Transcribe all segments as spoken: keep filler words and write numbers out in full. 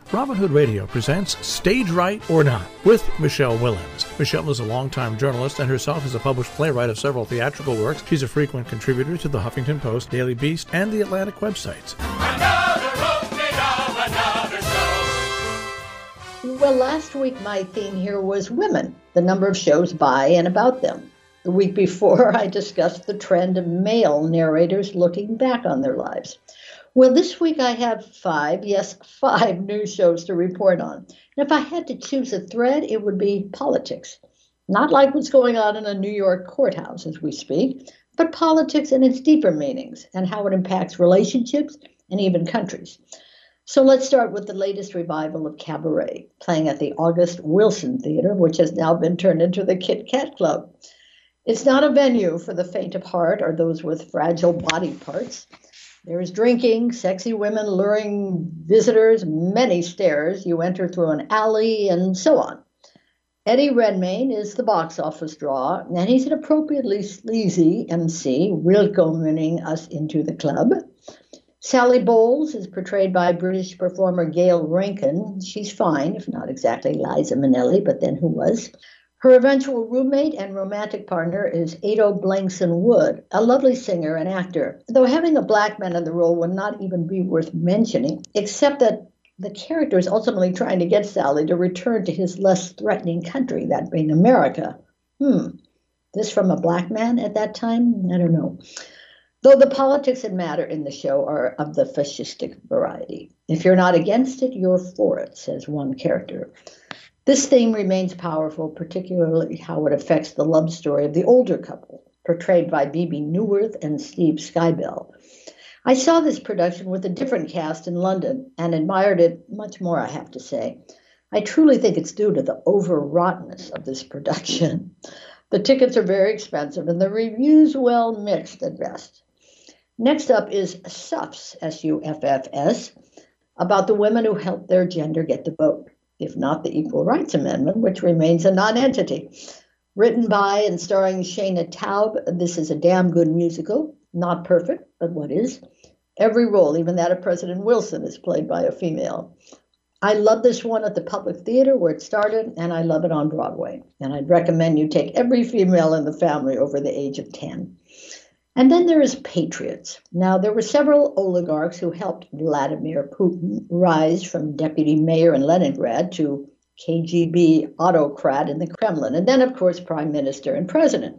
Robin Hood Radio presents Stage Right or Not with Michelle Willens. Michelle is a longtime journalist and herself is a published playwright of several theatrical works. She's a frequent contributor to the Huffington Post, Daily Beast, and the Atlantic websites. Another opening of another show. Well, last week my theme here was women, the number of shows by and about them. The week before, I discussed the trend of male narrators looking back on their lives. Well, this week I have five, yes, five new shows to report on. And if I had to choose a thread, it would be politics. Not like what's going on in a New York courthouse as we speak, but politics in its deeper meanings and how it impacts relationships and even countries. So let's start with the latest revival of Cabaret, playing at the August Wilson Theater, which has now been turned into the Kit Kat Club. It's not a venue for the faint of heart or those with fragile body parts. There is drinking, sexy women luring visitors, many stairs. You enter through an alley, and so on. Eddie Redmayne is the box office draw, and he's an appropriately sleazy M C, welcoming us into the club. Sally Bowles is portrayed by British performer Gail Rankin. She's fine, if not exactly Liza Minnelli, but then who was? Her eventual roommate and romantic partner is Ado Blankson Wood, a lovely singer and actor, though having a black man in the role would not even be worth mentioning, except that the character is ultimately trying to get Sally to return to his less threatening country, that being America. Hmm, this from a black man at that time? I don't know. Though the politics that matter in the show are of the fascistic variety. If you're not against it, you're for it, says one character. This theme remains powerful, particularly how it affects the love story of the older couple, portrayed by Bebe Neuwirth and Steve Skybell. I saw this production with a different cast in London and admired it much more, I have to say. I truly think it's due to the overwroughtness of this production. The tickets are very expensive and the reviews, well, mixed at best. Next up is SUFFS, S U F F S, about the women who helped their gender get the vote, if not the Equal Rights Amendment, which remains a non-entity. Written by and starring Shayna Taub, this is a damn good musical. Not perfect, but what is? Every role, even that of President Wilson, is played by a female. I love this one at the Public Theater where it started, and I love it on Broadway. And I'd recommend you take every female in the family over the age of ten. And then there is Patriots. Now, there were several oligarchs who helped Vladimir Putin rise from deputy mayor in Leningrad to K G B autocrat in the Kremlin, and then, of course, prime minister and president.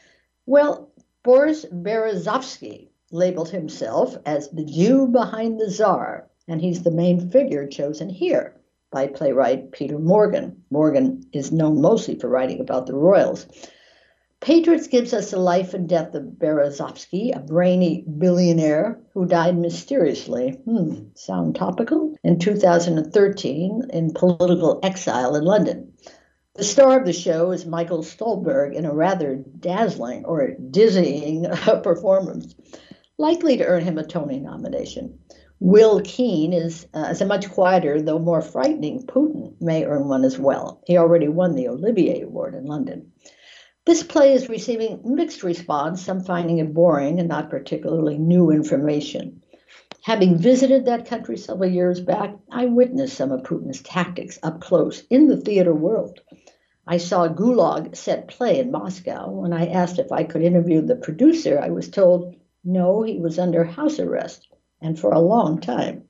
Well, Boris Berezovsky labeled himself as the Jew behind the Tsar, and he's the main figure chosen here by playwright Peter Morgan. Morgan is known mostly for writing about the royals. Patriots gives us the life and death of Berezovsky, a brainy billionaire who died mysteriously, hmm, sound topical, in two thousand thirteen in political exile in London. The star of the show is Michael Stolberg in a rather dazzling or dizzying performance, likely to earn him a Tony nomination. Will Keane is, uh, is a much quieter, though more frightening Putin, may earn one as well. He already won the Olivier Award in London. This play is receiving mixed response, some finding it boring and not particularly new information. Having visited that country several years back, I witnessed some of Putin's tactics up close in the theater world. I saw a Gulag set play in Moscow. When I asked if I could interview the producer, I was told, no, he was under house arrest, and for a long time.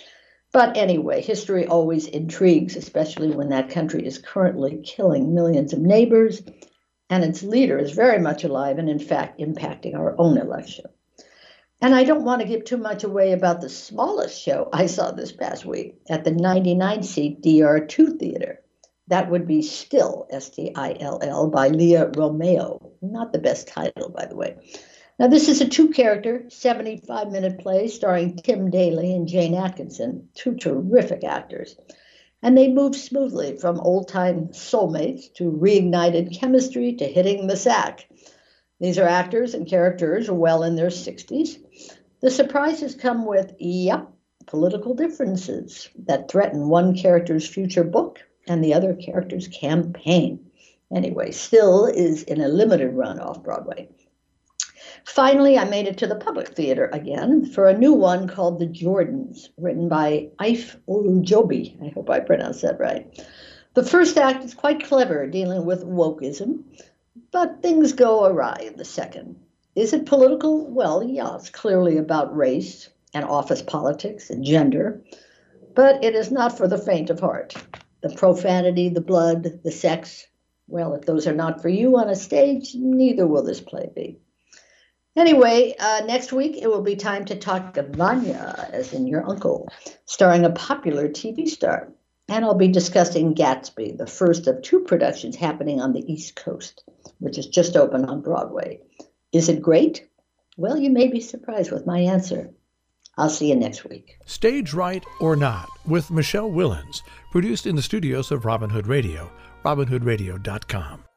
But anyway, history always intrigues, especially when that country is currently killing millions of neighbors, and its leader is very much alive and, in fact, impacting our own election. And I don't want to give too much away about the smallest show I saw this past week at the ninety-nine seat D R two Theater. That would be Still, S T I L L, by Leah Romeo. Not the best title, by the way. Now, this is a two-character, seventy-five minute play starring Tim Daly and Jane Atkinson, two terrific actors. And they move smoothly from old-time soulmates to reignited chemistry to hitting the sack. These are actors and characters well in their sixties. The surprises come with, yep, political differences that threaten one character's future book and the other character's campaign. Anyway, Still is in a limited run off Broadway. Finally, I made it to the public theater again for a new one called The Jordans, written by Ife Olujobi. I hope I pronounced that right. The first act is quite clever, dealing with wokeism, but things go awry in the second. Is it political? Well, yeah, it's clearly about race and office politics and gender, but it is not for the faint of heart. The profanity, the blood, the sex, well, if those are not for you on a stage, neither will this play be. Anyway, uh, next week it will be time to talk to Vanya, as in your uncle, starring a popular T V star. And I'll be discussing Gatsby, the first of two productions happening on the East Coast, which is just open on Broadway. Is it great? Well, you may be surprised with my answer. I'll see you next week. Stage Right or Not with Michelle Willens, produced in the studios of Robin Hood Radio, robin hood radio dot com.